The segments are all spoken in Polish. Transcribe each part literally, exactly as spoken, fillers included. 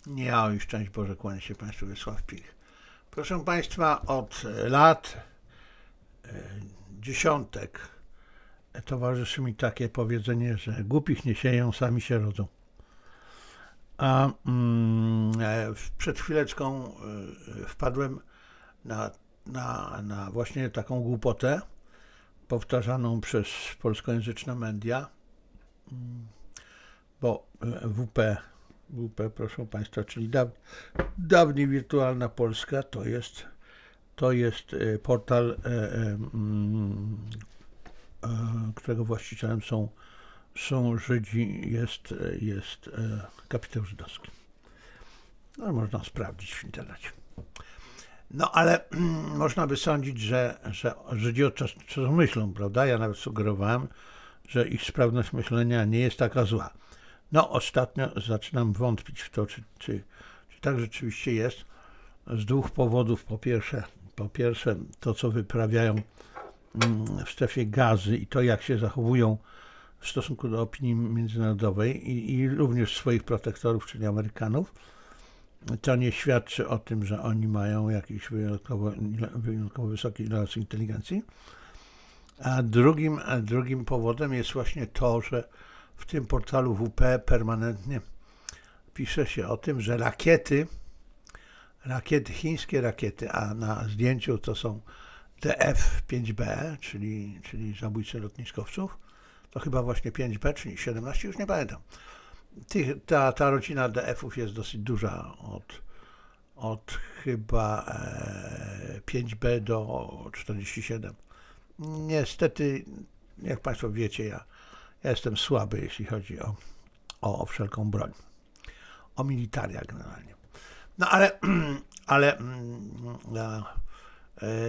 Ja i szczęść Boże, kłania się Państwu Wiesław Pich. Proszę Państwa, od lat e, dziesiątek towarzyszy mi takie powiedzenie, że głupich nie sieją, sami się rodzą. A mm, e, przed chwileczką e, wpadłem na, na, na właśnie taką głupotę powtarzaną przez polskojęzyczne media, bo W P W P, proszę Państwa, czyli daw, dawniej Wirtualna Polska, to jest, to jest portal, e, e, e, którego właścicielem są, są Żydzi, jest, jest e, kapitał żydowski. No, można sprawdzić w internecie. No ale mm, można by sądzić, że, że Żydzi od czasu do czasu myślą, prawda? Ja nawet sugerowałem, że ich sprawność myślenia nie jest taka zła. No, ostatnio zaczynam wątpić w to, czy, czy, czy tak rzeczywiście jest. Z dwóch powodów. Po pierwsze, po pierwsze to, co wyprawiają w strefie Gazy i to, jak się zachowują w stosunku do opinii międzynarodowej i, i również swoich protektorów, czyli Amerykanów, to nie świadczy o tym, że oni mają jakieś wyjątkowo, wyjątkowo wysokiej relacji inteligencji. A drugim, a drugim powodem jest właśnie to, że w tym portalu W P permanentnie pisze się o tym, że rakiety, rakiety, chińskie rakiety, a na zdjęciu to są D F pięć B, czyli, czyli zabójcy lotniskowców, to chyba właśnie pięć B, czyli siedemnaście, już nie pamiętam. Tych, ta, ta rodzina D F-ów jest dosyć duża, od, od chyba e, pięć B do czterdzieści siedem. Niestety, jak Państwo wiecie, ja, ja jestem słaby, jeśli chodzi o, o, o wszelką broń. O militaria generalnie. No ale, ale e, e,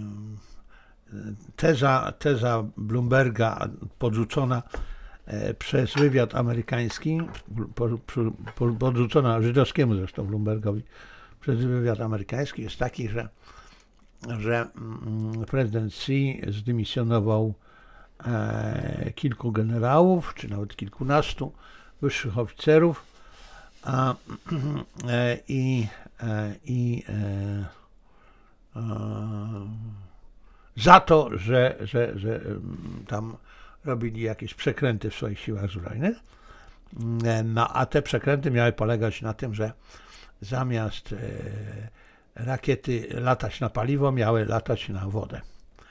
teza, teza Bloomberga podrzucona e, przez wywiad amerykański, po, po, podrzucona żydowskiemu zresztą Bloombergowi przez wywiad amerykański jest taki, że że prezydent Xi zdymisjonował e, kilku generałów, czy nawet kilkunastu wyższych oficerów a, e, i, e, i e, e, za to, że, że, że tam robili jakieś przekręty w swoich siłach zbrojnych. E, no, a te przekręty miały polegać na tym, że zamiast e, rakiety latać na paliwo, miały latać na wodę.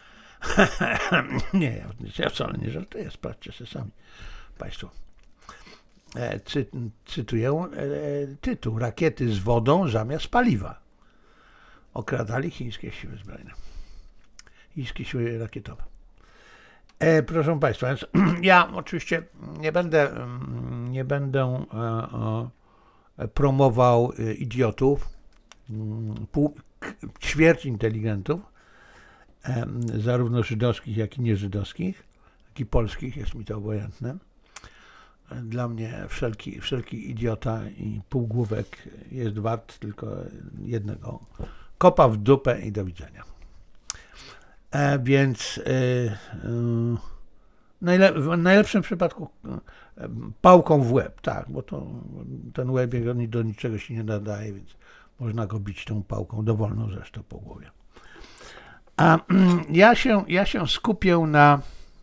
Nie, ja, ja wcale nie żartuję, sprawdźcie sobie sami Państwo. E, cy, cytuję e, tytuł: Rakiety z wodą zamiast paliwa. Okradali chińskie siły zbrojne. Chińskie siły rakietowe. E, proszę Państwa, więc ja oczywiście nie będę, nie będę e, e, promował e, idiotów, pół, ćwierć inteligentów, e, zarówno żydowskich, jak i nieżydowskich, jak i polskich, jest mi to obojętne. Dla mnie wszelki, wszelki idiota i półgłówek jest wart tylko jednego kopa w dupę i do widzenia. E, więc e, e, najle, w najlepszym przypadku e, pałką w łeb, tak, bo to ten łeb do niczego się nie nadaje, więc można go bić tą pałką, dowolną zresztą po głowie. A ja się, ja się skupię na,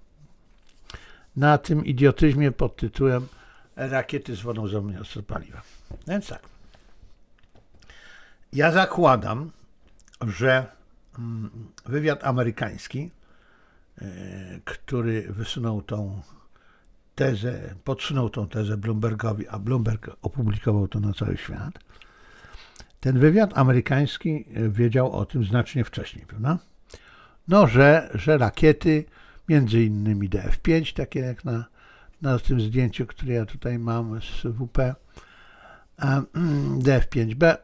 na tym idiotyzmie pod tytułem rakiety z wodą zamiast paliwa. Więc tak. Ja zakładam, że wywiad amerykański, który wysunął tą tezę, podsunął tą tezę Bloombergowi, a Bloomberg opublikował to na cały świat, ten wywiad amerykański wiedział o tym znacznie wcześniej, prawda? No, że, że rakiety, między innymi D F pięć, takie jak na, na tym zdjęciu, które ja tutaj mam z W P, D F pięć B,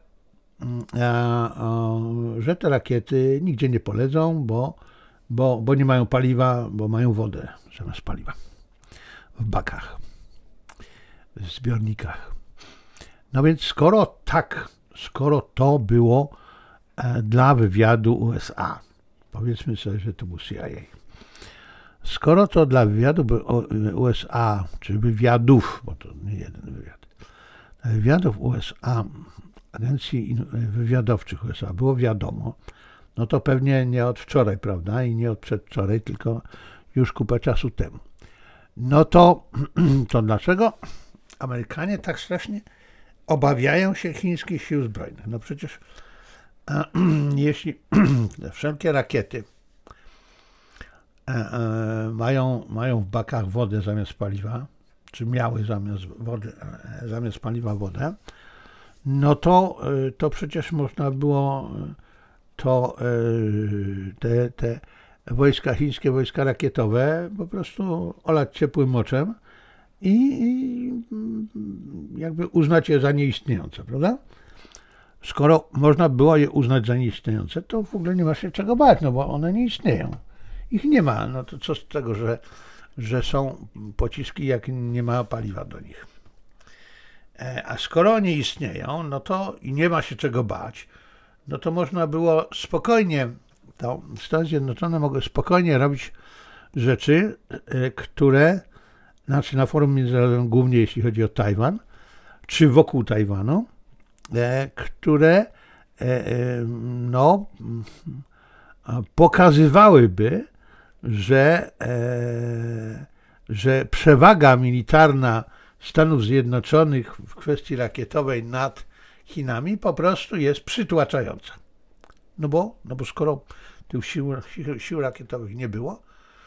że te rakiety nigdzie nie polecą, bo, bo, bo nie mają paliwa, bo mają wodę zamiast paliwa w bakach, w zbiornikach. No więc skoro tak, skoro to było e, dla wywiadu U S A, powiedzmy sobie, że to był C I A, skoro to dla wywiadu U S A, czy wywiadów, bo to nie jeden wywiad, wywiadów U S A, agencji wywiadowczych U S A było wiadomo, no to pewnie nie od wczoraj, prawda, i nie od przedwczoraj, tylko już kupę czasu temu. No to, to dlaczego Amerykanie tak strasznie obawiają się chińskich sił zbrojnych? No przecież a, jeśli wszelkie rakiety a, a, mają, mają w bakach wodę zamiast paliwa, czy miały zamiast wody, zamiast paliwa wodę, no to, to przecież można było to te, te wojska chińskie, wojska rakietowe po prostu olać ciepłym moczem i, i jakby uznać je za nieistniejące, prawda? Skoro można było je uznać za nieistniejące, to w ogóle nie ma się czego bać, no bo one nie istnieją. Ich nie ma, no to co z tego, że, że są pociski, jak nie ma paliwa do nich. A skoro nie istnieją, no to i nie ma się czego bać, no to można było spokojnie, to Stany Zjednoczone mogły spokojnie robić rzeczy, które, znaczy na forum międzynarodowym, głównie jeśli chodzi o Tajwan, czy wokół Tajwanu, które no, pokazywałyby, że, że przewaga militarna Stanów Zjednoczonych w kwestii rakietowej nad Chinami po prostu jest przytłaczająca. No bo, no bo skoro tych sił, sił, sił rakietowych nie było,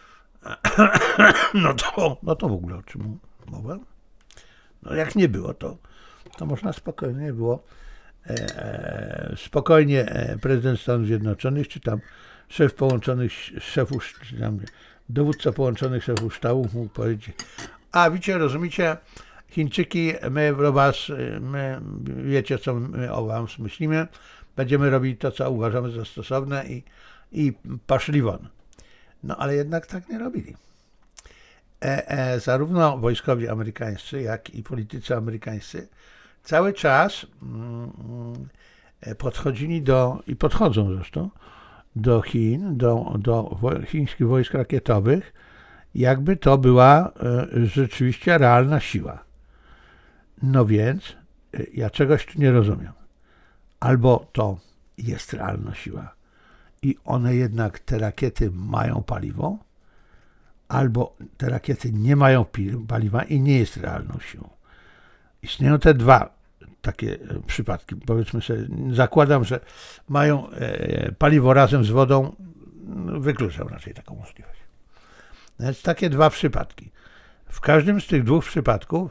no to, no to w ogóle o czym mowa? No jak nie było, to, to można spokojnie było e, spokojnie prezydent Stanów Zjednoczonych, czy tam szef połączonych szefów, czy tam dowódca połączonych szefów sztabów mógł powiedzieć: a wiecie, rozumiecie, Chińczyki, my o was, my wiecie, co my o was myślimy, będziemy robili to, co uważamy za stosowne i, i paszli won. No ale jednak tak nie robili. E, e, zarówno wojskowi amerykańscy, jak i politycy amerykańscy cały czas mm, podchodzili do, i podchodzą zresztą, do Chin, do, do chińskich wojsk rakietowych, jakby to była e, rzeczywiście realna siła. No więc e, ja czegoś tu nie rozumiem. Albo to jest realna siła i one jednak, te rakiety mają paliwo, albo te rakiety nie mają paliwa i nie jest realną siłą. Istnieją te dwa takie przypadki. Powiedzmy sobie, zakładam, że mają e, paliwo razem z wodą, wykluczam raczej taką możliwość. Więc takie dwa przypadki. W każdym z tych dwóch przypadków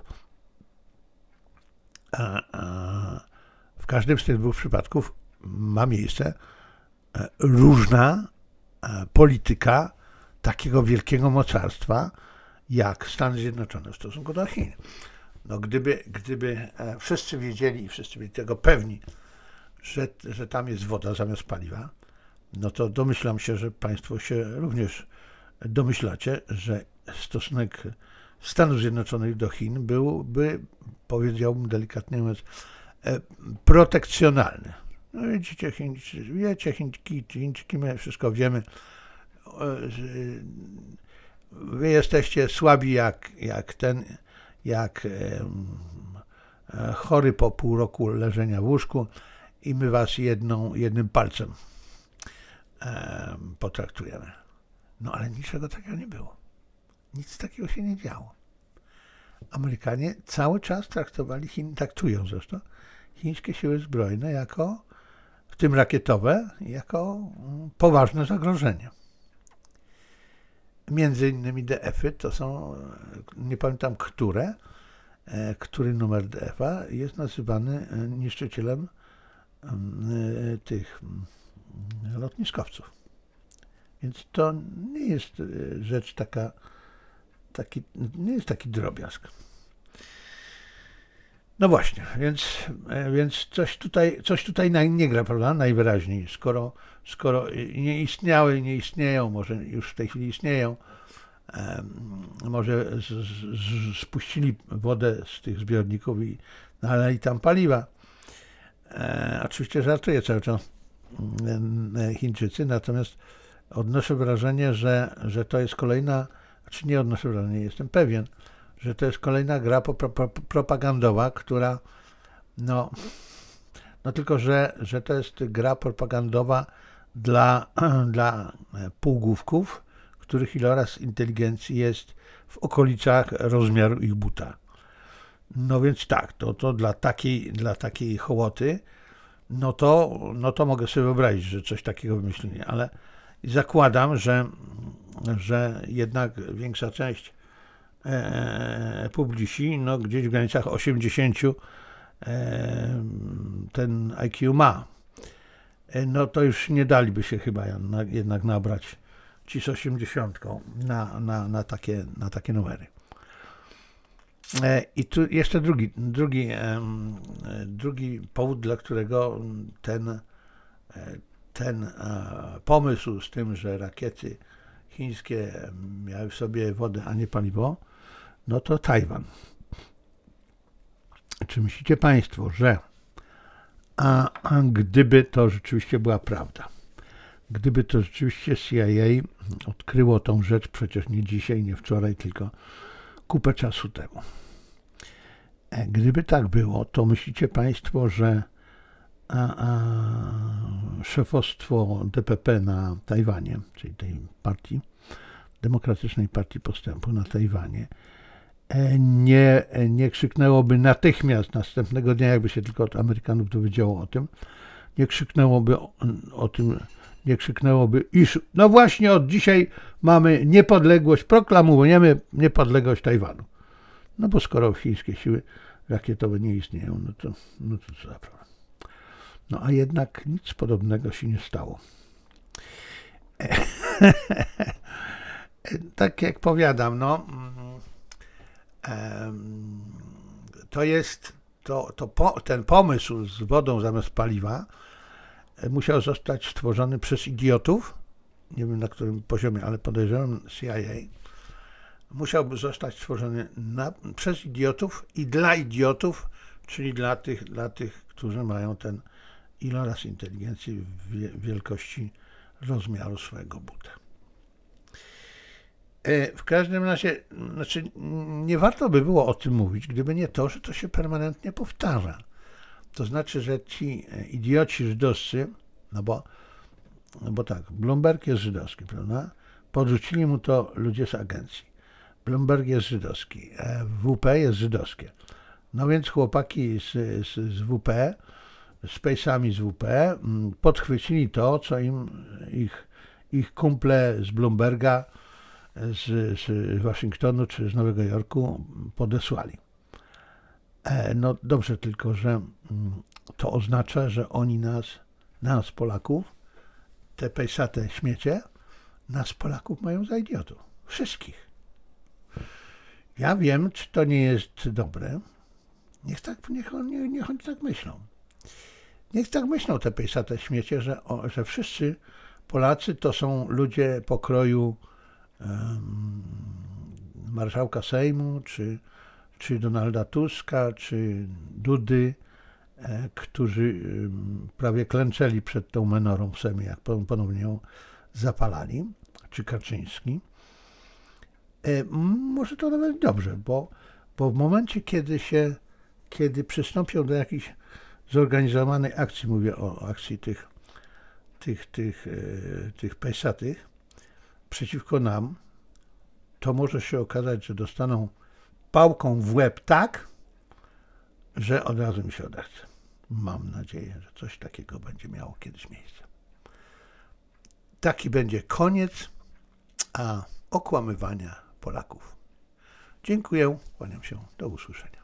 a, a, w każdym z tych dwóch przypadków ma miejsce różna polityka takiego wielkiego mocarstwa jak Stany Zjednoczone w stosunku do Chin. No gdyby, gdyby wszyscy wiedzieli i wszyscy byli tego pewni, że, że tam jest woda zamiast paliwa, no to domyślam się, że Państwo się również domyślacie, że stosunek Stanów Zjednoczonych do Chin byłby, powiedziałbym delikatnie mówiąc, protekcjonalny. No widzicie, Chińczycy, wiecie, Chińczyki, Chińczyki, my wszystko wiemy. Wy jesteście słabi jak, jak ten, jak e, chory po pół roku leżenia w łóżku i my was jedną, jednym palcem e, potraktujemy. No ale niczego takiego nie było. Nic takiego się nie działo. Amerykanie cały czas traktowali Chin, traktują zresztą chińskie siły zbrojne jako, w tym rakietowe, jako poważne zagrożenie. Między innymi D F-y to są, nie pamiętam które, który numer D F-a jest nazywany niszczycielem tych lotniskowców. Więc to nie jest rzecz taka, taki, nie jest taki drobiazg. No właśnie, więc, więc coś tutaj, coś tutaj nie gra, prawda, najwyraźniej, skoro, skoro nie istniały, nie istnieją, może już w tej chwili istnieją, może z, z, spuścili wodę z tych zbiorników i nalali tam paliwa. E, oczywiście żartuję cały czas Chińczycy, natomiast odnoszę wrażenie, że, że to jest kolejna, znaczy nie odnoszę wrażenia, jestem pewien, że to jest kolejna gra pro, pro, propagandowa, która No, no tylko, że, że to jest gra propagandowa dla, dla półgłówków, których iloraz inteligencji jest w okolicach rozmiaru ich buta. No więc tak, to, to dla takiej, dla takiej hołoty, no to, no to mogę sobie wyobrazić, że coś takiego wymyślili, ale zakładam, że, że jednak większa część e, publici, no gdzieś w granicach osiemdziesiąt e, ten I Q ma. E, no to już nie daliby się chyba na, jednak nabrać ci z osiemdziesiątką na, na, na, takie, na takie numery. I tu jeszcze drugi, drugi, drugi powód, dla którego ten, ten pomysł z tym, że rakiety chińskie miały w sobie wodę, a nie paliwo, no to Tajwan. Czy myślicie Państwo, że a, a gdyby to rzeczywiście była prawda, gdyby to rzeczywiście C I A odkryło tą rzecz, przecież nie dzisiaj, nie wczoraj, tylko kupę czasu temu. Gdyby tak było, to myślicie Państwo, że a, a, szefostwo D P P na Tajwanie, czyli tej partii, Demokratycznej Partii Postępu na Tajwanie, nie, nie krzyknęłoby natychmiast następnego dnia, jakby się tylko od Amerykanów dowiedziało o tym, nie krzyknęłoby o, o tym, nie krzyknęłoby, iż no właśnie od dzisiaj mamy niepodległość, proklamujemy niepodległość Tajwanu. No bo skoro chińskie siły rakietowe nie istnieją, no to, no to co za problem. No a jednak nic podobnego się nie stało. Tak jak powiadam, no to jest to, to po, ten pomysł z wodą zamiast paliwa musiał zostać stworzony przez idiotów, nie wiem na którym poziomie, ale podejrzewam C I A, musiałby zostać stworzony na, przez idiotów i dla idiotów, czyli dla tych, dla tych, którzy mają ten iloraz inteligencji w wielkości rozmiaru swojego buta. W każdym razie, znaczy nie warto by było o tym mówić, gdyby nie to, że to się permanentnie powtarza. To znaczy, że ci idioci żydowscy, no bo, no bo tak, Bloomberg jest żydowski, prawda? Podrzucili mu to ludzie z agencji. Bloomberg jest żydowski, W P jest żydowskie. No więc chłopaki z, z, z W P, z pejsami z W P, podchwycili to, co im ich, ich kumple z Bloomberga, z, z Waszyngtonu czy z Nowego Jorku podesłali. No dobrze, tylko że to oznacza, że oni nas, nas Polaków, te pejsate śmiecie, nas Polaków mają za idiotów. Wszystkich. Ja wiem, czy to nie jest dobre. Niech tak, niech, niech, niech oni tak myślą. Niech tak myślą te pejsate śmiecie, że, o, że wszyscy Polacy to są ludzie pokroju um, marszałka Sejmu, czy, czy Donalda Tuska, czy Dudy, e, którzy e, prawie klęczeli przed tą menorą w Sejmie, jak ponownie ją zapalali, czy Kaczyński. E, może to nawet dobrze, bo, bo w momencie, kiedy się, kiedy przystąpią do jakiejś zorganizowanej akcji, mówię o akcji tych, tych, tych, e, tych pejsatych, przeciwko nam, to może się okazać, że dostaną pałką w łeb tak, że od razu mi się odechce. Mam nadzieję, że coś takiego będzie miało kiedyś miejsce. Taki będzie koniec a okłamywania Polaków. Dziękuję, kłaniam się, do usłyszenia.